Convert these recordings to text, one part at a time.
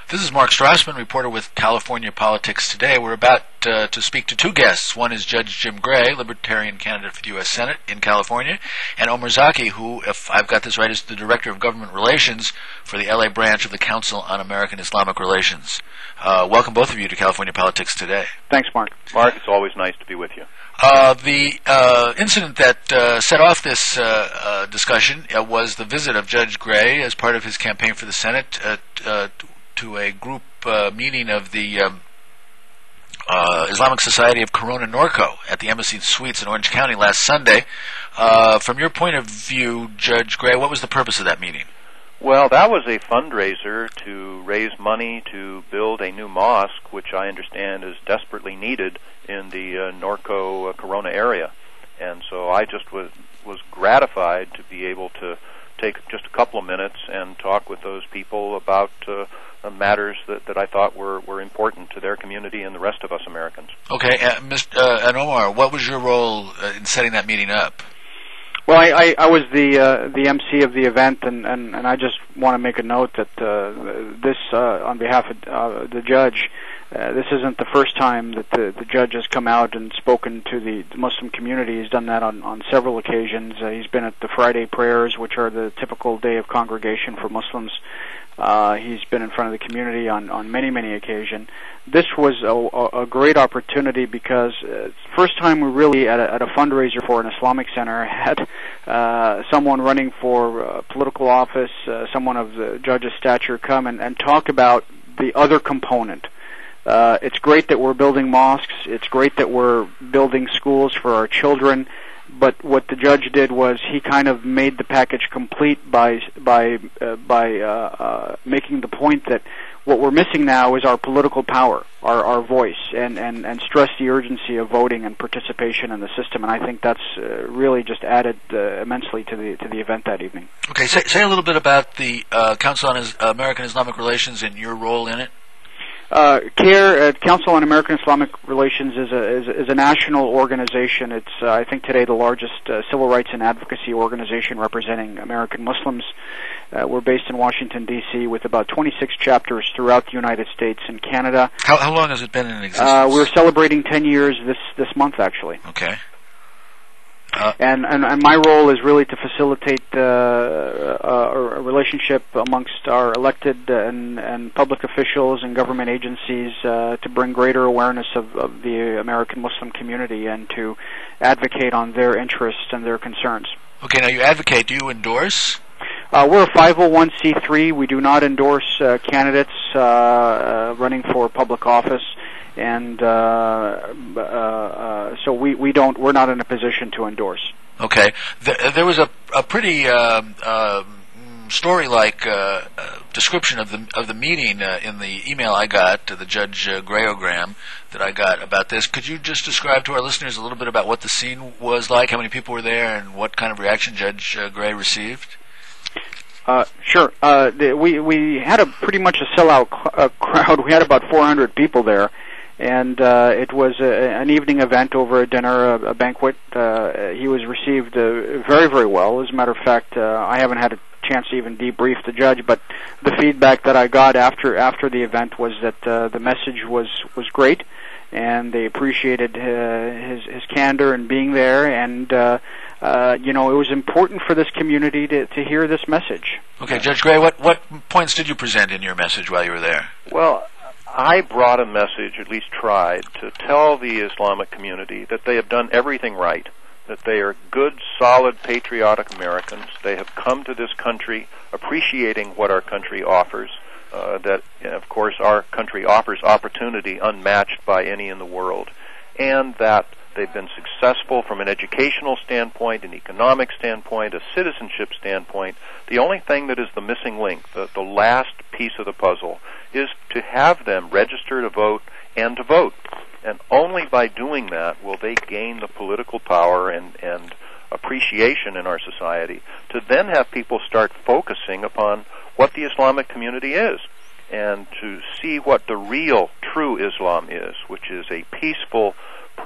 This is Mark Strassman, reporter with California Politics Today. We're about to speak to two guests. One is Judge Jim Gray, Libertarian candidate for the U.S. Senate in California, and Omar Zaki, who, if I've got this right, is the Director of Government Relations for the L.A. branch of the Council on American Islamic Relations. Welcome, both of you, to California Politics Today. Thanks, Mark. Mark, it's always nice to be with you. The incident that set off this discussion was the visit of Judge Gray as part of his campaign for the Senate to a group meeting of the Islamic Society of Corona Norco at the Embassy Suites in Orange County last Sunday. From your point of view, Judge Gray, what was the purpose of that meeting? Well, that was a fundraiser to raise money to build a new mosque, which I understand is desperately needed in the Norco Corona area. And so I just was gratified to be able to take just a couple of minutes and talk with those people about matters that I thought were important to their community and the rest of us Americans. Okay, and Omar, what was your role in setting that meeting up? Well, I was the MC of the event, and I just want to make a note that this, on behalf of the judge, this isn't the first time that the judge has come out and spoken to the Muslim community. He's done that on several occasions. He's been at the Friday prayers, which are the typical day of congregation for Muslims. He's been in front of the community on many occasions. This was a great opportunity because first time we really at a fundraiser for an Islamic center had someone running for political office, someone of the judge's stature come and talk about the other component. It's great that we're building mosques. It's great that we're building schools for our children. But what the judge did was he kind of made the package complete by making the point that what we're missing now is our political power, our voice, and stress the urgency of voting and participation in the system. And I think that's really just added immensely to the event that evening. Okay, say a little bit about the Council on American Islamic Relations and your role in it. CAIR, Council on American Islamic Relations, is a national organization. It's I think today the largest civil rights and advocacy organization representing American Muslims. We're based in Washington, D.C., with about 26 chapters throughout the United States and Canada. How long has it been in existence? We're celebrating 10 years this month, actually. Okay. And my role is really to facilitate a relationship amongst our elected and public officials and government agencies to bring greater awareness of the American Muslim community and to advocate on their interests and their concerns. Okay, now you advocate. Do you endorse? We're a 501c3. We do not endorse candidates running for public office. And so we're not in a position to endorse. Okay. There was a pretty story-like description of the meeting in the email I got, the Judge Grayogram that I got about this. Could you just describe to our listeners a little bit about what the scene was like, how many people were there, and what kind of reaction Judge Gray received? Sure. We had pretty much a sellout crowd. We had about 400 people there. And it was an evening event over a dinner, a banquet. He was received very well. As a matter of fact, I haven't had a chance to even debrief the judge, but the feedback that I got after the event was that the message was great, and they appreciated his candor and being there, and it was important for this community to hear this message. Okay, Judge Gray, what points did you present in your message while you were there? Well, I brought a message, at least tried, to tell the Islamic community that they have done everything right, that they are good, solid, patriotic Americans. They have come to this country appreciating what our country offers, that, of course, our country offers opportunity unmatched by any in the world, and that they've been successful from an educational standpoint, an economic standpoint, a citizenship standpoint. The only thing that is the missing link, the last piece of the puzzle, is to have them register to vote and to vote. And only by doing that will they gain the political power and appreciation in our society to then have people start focusing upon what the Islamic community is and to see what the real, true Islam is, which is a peaceful,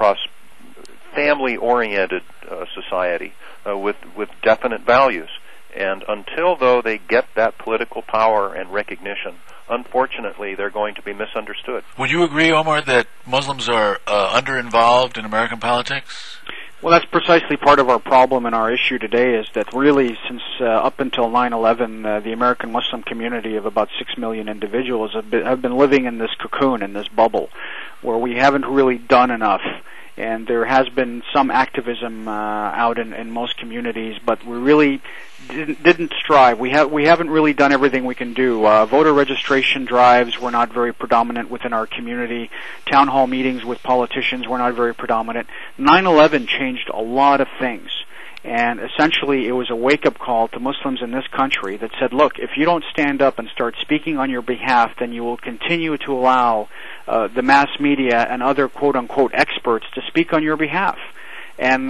family-oriented society with definite values. And until, though, they get that political power and recognition, unfortunately, they're going to be misunderstood. Would you agree, Omar, that Muslims are under-involved in American politics? Well, that's precisely part of our problem and our issue today, is that really since up until 9/11, the American Muslim community of about 6 million individuals have been living in this cocoon, in this bubble, where we haven't really done enough. And there has been some activism out in most communities, but we really didn't strive. We haven't really done everything we can do. Voter registration drives were not very predominant within our community. Town hall meetings with politicians were not very predominant. 9/11 changed a lot of things. And essentially, it was a wake-up call to Muslims in this country that said, look, if you don't stand up and start speaking on your behalf, then you will continue to allow the mass media and other quote-unquote experts to speak on your behalf. And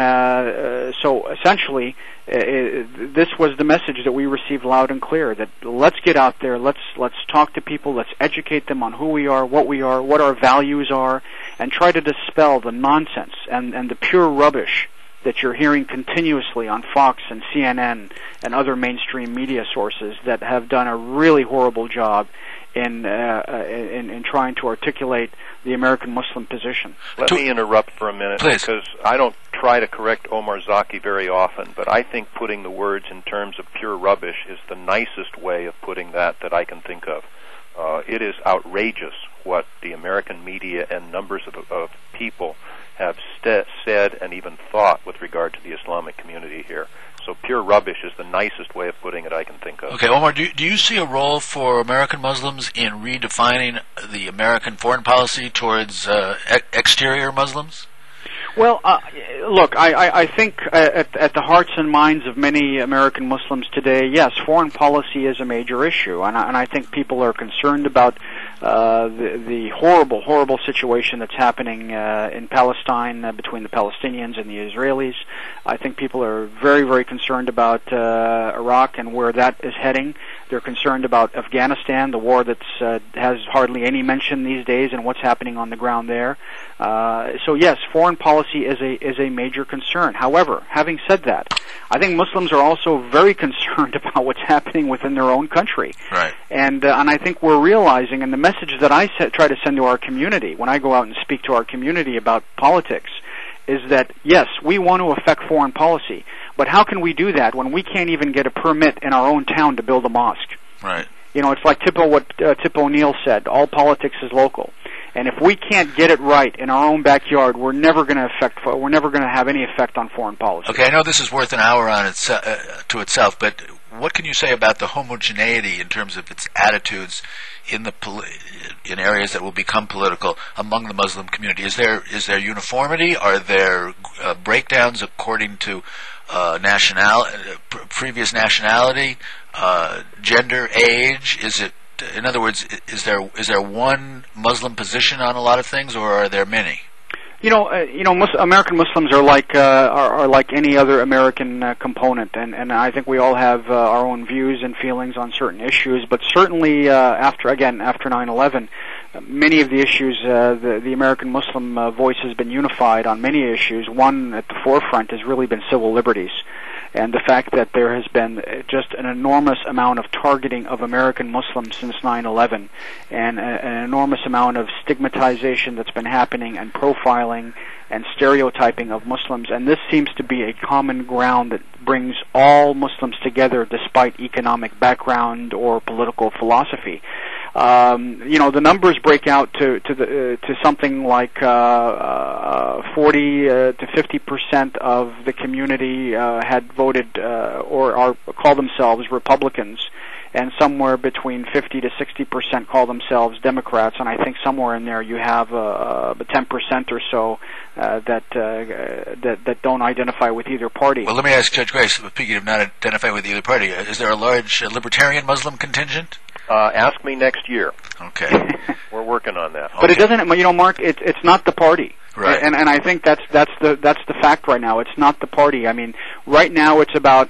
so essentially, this was the message that we received loud and clear, that let's get out there, let's talk to people, let's educate them on who we are, what our values are, and try to dispel the nonsense and the pure rubbish that you're hearing continuously on Fox and CNN and other mainstream media sources that have done a really horrible job in trying to articulate the American Muslim position. Let me interrupt for a minute, please, because I don't try to correct Omar Zaki very often, but I think putting the words in terms of pure rubbish is the nicest way of putting that I can think of. It is outrageous what the American media and numbers of people have said and even thought with regard to the Islamic community here. So pure rubbish is the nicest way of putting it I can think of. Okay, Omar, do you see a role for American Muslims in redefining the American foreign policy towards exterior Muslims? Well, look, I think at the hearts and minds of many American Muslims today, yes, foreign policy is a major issue, and I think people are concerned about the horrible situation that's happening in Palestine between the Palestinians and the Israelis. I think people are very, very concerned about Iraq and where that is heading. They're concerned about Afghanistan, the war that has hardly any mention these days, and what's happening on the ground there. So yes, foreign policy is a major concern. However, having said that, I think Muslims are also very concerned about what's happening within their own country. Right. And I think we're realizing, and the message that I try to send to our community when I go out and speak to our community about politics, is that yes, we want to affect foreign policy, but how can we do that when we can't even get a permit in our own town to build a mosque? Right. You know, it's like Tip O'Neill said, all politics is local. And if we can't get it right in our own backyard, we're never going to have any effect on foreign policy. Okay, I know this is worth an hour on to itself, but what can you say about the homogeneity in terms of its attitudes in areas that will become political among the Muslim community? Is there uniformity? Are there breakdowns according to previous nationality, gender, age? In other words, is there one Muslim position on a lot of things, or are there many? American Muslims are like any other American component, and I think we all have our own views and feelings on certain issues. But certainly, after 9/11, many of the issues, the American Muslim voice has been unified on many issues. One at the forefront has really been civil liberties. And the fact that there has been just an enormous amount of targeting of American Muslims since 9/11, and an enormous amount of stigmatization that's been happening, and profiling and stereotyping of Muslims. And this seems to be a common ground that brings all Muslims together despite economic background or political philosophy. The numbers break out to something like 40 to 50% of the community had voted or call themselves Republicans, and somewhere between 50 to 60% call themselves Democrats. And I think somewhere in there you have 10% or so that don't identify with either party. Well, let me ask Judge Gray, speaking of not identifying with either party, is there a large libertarian Muslim contingent? Ask me next year. Okay. We're working on that. But it doesn't, Mark, it's not the party. Right. And I think that's the fact right now. It's not the party. I mean, right now it's about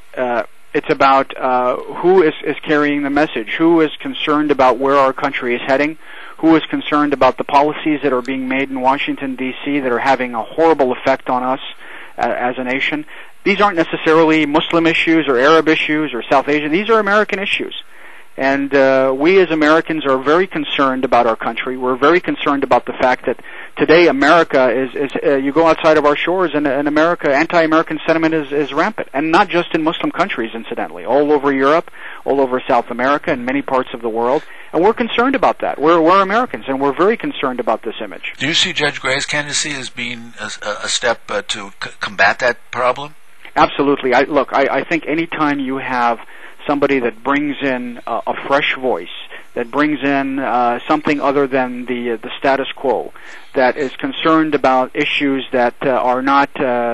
who is carrying the message, who is concerned about where our country is heading, who is concerned about the policies that are being made in Washington, D.C. that are having a horrible effect on us as a nation. these aren't necessarily Muslim issues or Arab issues or South Asian. These are American issues. And we as Americans are very concerned about our country. We're very concerned about the fact that today America is you go outside of our shores and America, anti-American sentiment is rampant. And not just in Muslim countries, incidentally. All over Europe, all over South America, and many parts of the world. And we're concerned about that. We're Americans, and we're very concerned about this image. Do you see Judge Gray's candidacy as being a step to combat that problem? Absolutely. I think anytime you have somebody that brings in a fresh voice, that brings in something other than the status quo, that is concerned about issues that are not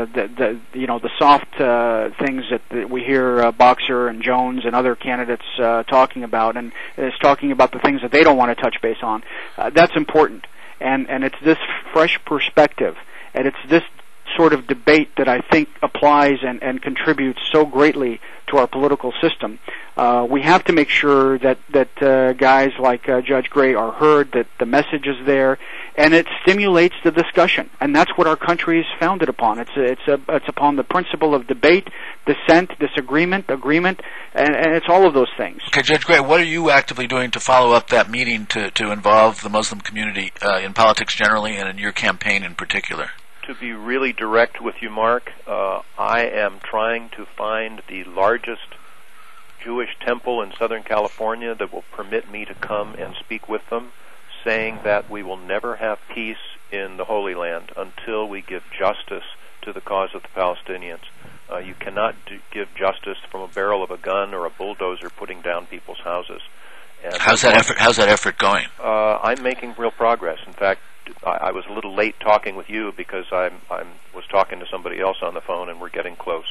the soft things that we hear Boxer and Jones and other candidates talking about, and is talking about the things that they don't want to touch base on. That's important, and it's this fresh perspective, and it's this sort of debate that I think applies and contributes so greatly to our political system. We have to make sure that guys like Judge Gray are heard, that the message is there, and it stimulates the discussion. And that's what our country is founded upon. It's upon the principle of debate, dissent, disagreement, agreement, and it's all of those things. Okay, Judge Gray, what are you actively doing to follow up that meeting to involve the Muslim community in politics generally and in your campaign in particular? To be really direct with you, Mark, I am trying to find the largest Jewish temple in Southern California that will permit me to come and speak with them, saying that we will never have peace in the Holy Land until we give justice to the cause of the Palestinians. You cannot give justice from a barrel of a gun or a bulldozer putting down people's houses. And how's that effort going? I'm making real progress. In fact, I was a little late talking with you because I was talking to somebody else on the phone, and we're getting close.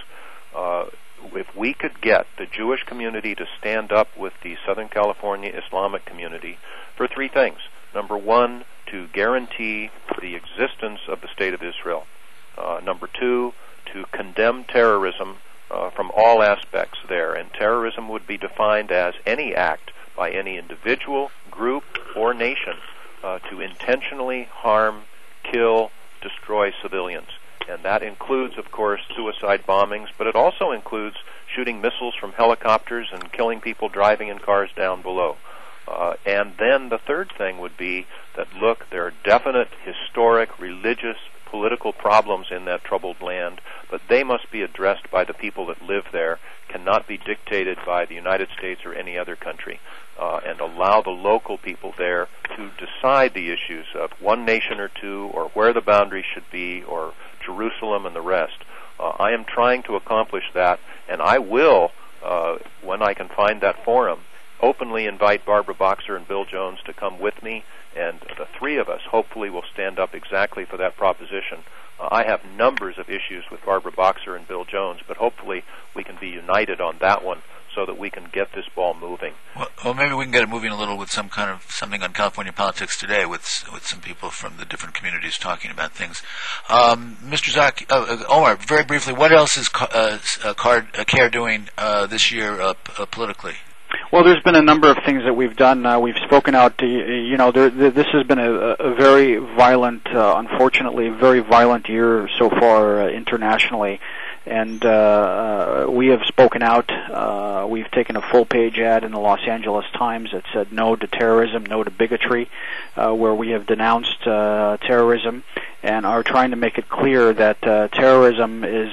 If we could get the Jewish community to stand up with the Southern California Islamic community for three things. Number one, to guarantee the existence of the State of Israel. Number two, to condemn terrorism from all aspects there. And terrorism would be defined as any act by any individual, group, or nation to intentionally harm, kill, destroy civilians. And that includes, of course, suicide bombings, but it also includes shooting missiles from helicopters and killing people driving in cars down below. And then the third thing would be that, look, there are definite historic, religious, political problems in that troubled land, but they must be addressed by the people that live there, cannot be dictated by the United States or any other country, and allow the local people there to decide the issues of one nation or two, or where the boundaries should be, or Jerusalem and the rest. I am trying to accomplish that, and I will, when I can find that forum, openly invite Barbara Boxer and Bill Jones to come with me, and the three of us hopefully will stand up exactly for that proposition. I have numbers of issues with Barbara Boxer and Bill Jones, but hopefully we can be united on that one so that we can get this ball moving. Well, maybe we can get it moving a little with some kind of something on California politics today, with some people from the different communities talking about things. Mr. Zaki, Omar, very briefly, what else is CARE doing this year politically? Well, there's been a number of things that we've done. We've spoken out. This has been a very violent, unfortunately, very violent year so far internationally. And we have spoken out. We've taken a full-page ad in the Los Angeles Times that said no to terrorism, no to bigotry, where we have denounced terrorism and are trying to make it clear that terrorism is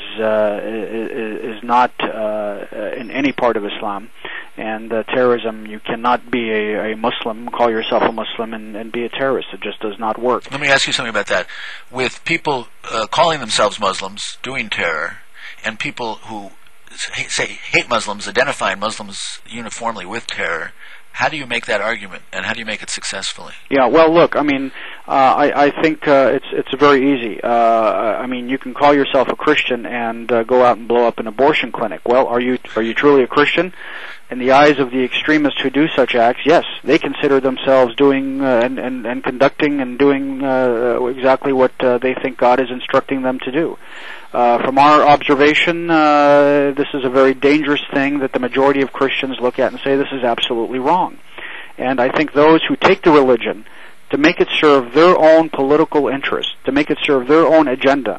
not in any part of Islam. And terrorism, you cannot be a Muslim, call yourself a Muslim, and be a terrorist. It just does not work. Let me ask you something about that. With people calling themselves Muslims doing terror, and people who say hate Muslims, identifying Muslims uniformly with terror, how do you make that argument, and how do you make it successfully? Yeah, well, look, I mean, I think it's very easy. I mean, you can call yourself a Christian and go out and blow up an abortion clinic. Well, are you truly a Christian? In the eyes of the extremists who do such acts, yes, they consider themselves doing and conducting and doing exactly what they think God is instructing them to do. From our observation, this is a very dangerous thing that the majority of Christians look at and say this is absolutely wrong. And I think those who take the religion to make it serve their own political interests, to make it serve their own agenda,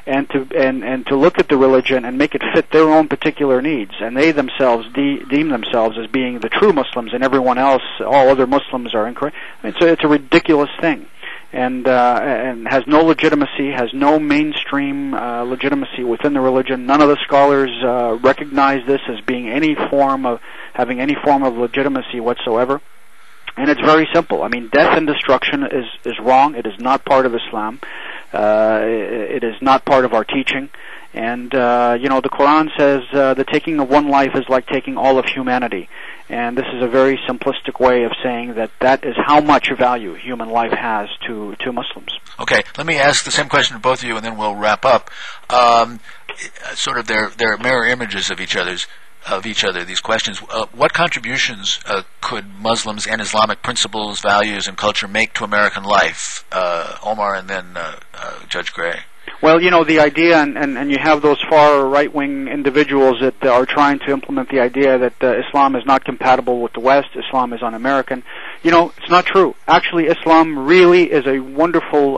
and to look at the religion and make it fit their own particular needs, and they themselves deem themselves as being the true Muslims, and everyone else, all other Muslims, are incorrect. It's a ridiculous thing, and has no legitimacy, has no mainstream legitimacy within the religion. None of the scholars recognize this as being having any form of legitimacy whatsoever. And it's very simple. I mean, death and destruction is wrong. It is not part of Islam. It is not part of our teaching. And, the Quran says the taking of one life is like taking all of humanity. And this is a very simplistic way of saying that is how much value human life has to Muslims. Okay, let me ask the same question to both of you, and then we'll wrap up. Sort of they're mirror images of each other, these questions. What contributions could Muslims and Islamic principles, values, and culture make to American life? Omar, and then Judge Gray. Well, the idea, and you have those far right-wing individuals that are trying to implement the idea that Islam is not compatible with the West, Islam is un-American. It's not true. Actually, Islam really is a wonderful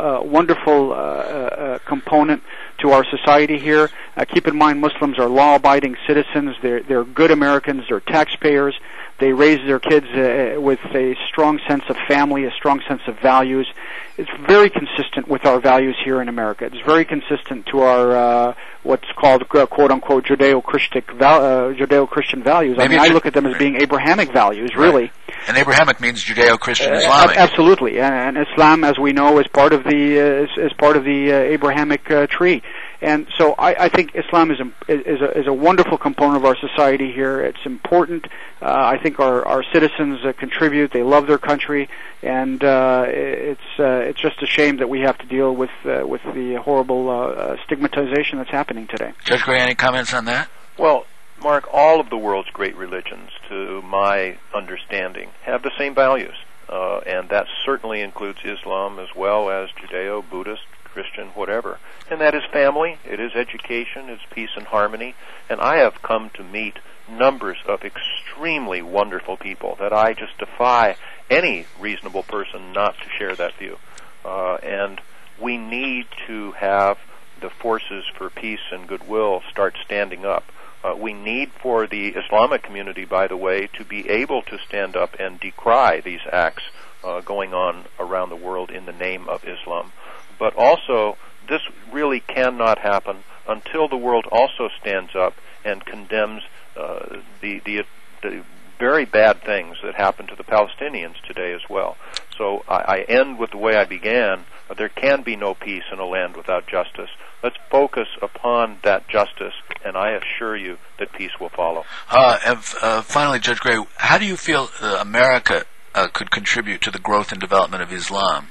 component to our society here. Keep in mind, Muslims are law-abiding citizens. They're good Americans. They're taxpayers. They raise their kids with a strong sense of family, a strong sense of values. It's very consistent with our values here in America. It's very consistent to our what's called quote-unquote Judeo-Christian values. I look at them as being Abrahamic values, really. Right. And Abrahamic means Judeo-Christian Islamic. Absolutely, and Islam, as we know, is part of the Abrahamic tree. And so I think Islam is a wonderful component of our society here. It's important. I think our citizens contribute. They love their country, and it's just a shame that we have to deal with the horrible stigmatization that's happening today. Judge Gray, any comments on that? Well, Mark, all of the world's great religions, to my understanding, have the same values, and that certainly includes Islam as well as Judeo, Buddhist, Christian, whatever. And that is family, it is education, it's peace and harmony. And I have come to meet numbers of extremely wonderful people that I just defy any reasonable person not to share that view. And we need to have the forces for peace and goodwill start standing up. We need for the Islamic community, by the way, to be able to stand up and decry these acts going on around the world in the name of Islam. But also, this really cannot happen until the world also stands up and condemns the very bad things that happen to the Palestinians today as well. So I end with the way I began. There can be no peace in a land without justice. Let's focus upon that justice, and I assure you that peace will follow. Finally, Judge Gray, how do you feel America could contribute to the growth and development of Islam?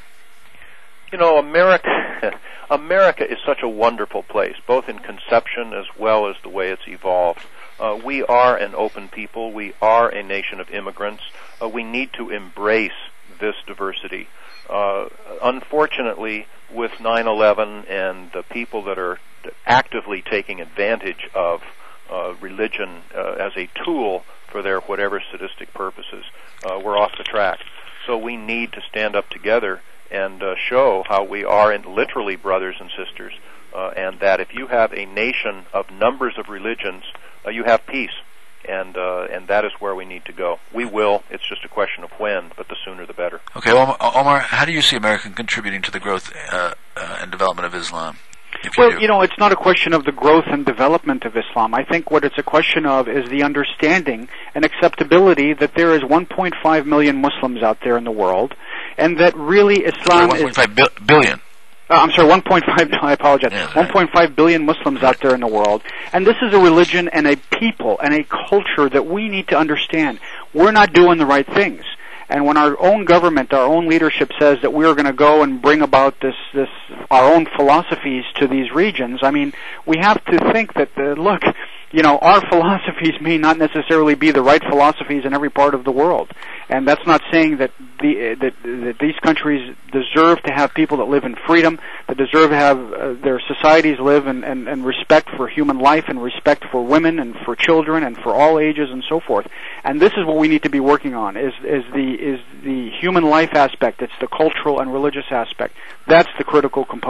America is such a wonderful place, both in conception as well as the way it's evolved. We are an open people. We are a nation of immigrants. We need to embrace this diversity. Unfortunately, with 9/11 and the people that are actively taking advantage of religion as a tool for their whatever sadistic purposes, we're off the track. So we need to stand up together and show how we are literally brothers and sisters, and that if you have a nation of numbers of religions, you have peace, and that is where we need to go. We will. It's just a question of when, but the sooner the better. Okay, Omar, how do you see America contributing to the growth and development of Islam? Well, it's not a question of the growth and development of Islam. I think what it's a question of is the understanding and acceptability that there is 1.5 million Muslims out there in the world, and that really Islam is... 1.5 billion. I'm sorry, 1.5, I apologize. Yeah, 1.5 billion Muslims out there in the world. And this is a religion and a people and a culture that we need to understand. We're not doing the right things. And when our own government, our own leadership says that we're going to go and bring about our own philosophies to these regions, I mean, we have to think that, look, our philosophies may not necessarily be the right philosophies in every part of the world. And that's not saying that these countries deserve to have people that live in freedom, that deserve to have their societies live in respect for human life and respect for women and for children and for all ages and so forth. And this is what we need to be working on, is the human life aspect. It's the cultural and religious aspect. That's the critical component.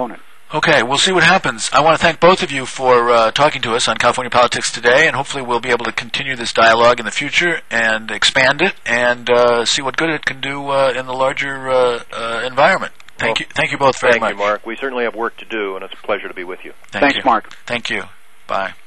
Okay, we'll see what happens. I want to thank both of you for talking to us on California Politics Today, and hopefully we'll be able to continue this dialogue in the future and expand it and see what good it can do in the larger environment. Thank you both very much. Thank you, Mark. We certainly have work to do, and it's a pleasure to be with you. Thanks, Mark. Thank you. Bye.